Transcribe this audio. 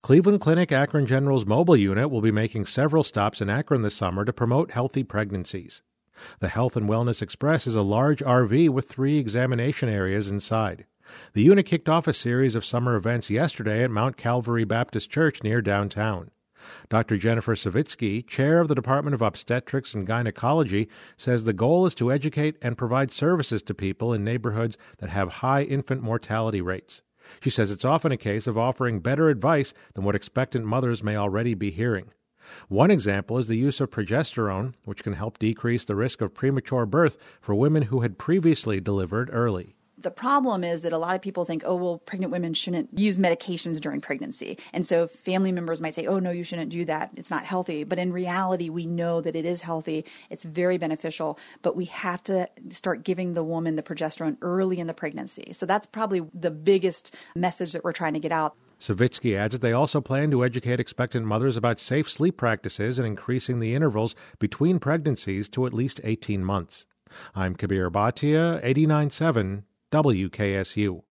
Cleveland Clinic Akron General's mobile unit will be making several stops in Akron this summer to promote healthy pregnancies. The Health and Wellness Express is a large RV with 3 examination areas inside. The unit kicked off a series of summer events yesterday at Mount Calvary Baptist Church near downtown. Dr. Jennifer Savitsky, chair of the Department of Obstetrics and Gynecology, says the goal is to educate and provide services to people in neighborhoods that have high infant mortality rates. She says it's often a case of offering better advice than what expectant mothers may already be hearing. One example is the use of progesterone, which can help decrease the risk of premature birth for women who had previously delivered early. The problem is that a lot of people think, oh, well, pregnant women shouldn't use medications during pregnancy. And so family members might say, oh, no, you shouldn't do that. It's not healthy. But in reality, we know that it is healthy. It's very beneficial. But we have to start giving the woman the progesterone early in the pregnancy. So that's probably the biggest message that we're trying to get out. Savitsky adds that they also plan to educate expectant mothers about safe sleep practices and increasing the intervals between pregnancies to at least 18 months. I'm Kabir Bhatia, 89.7 WKSU.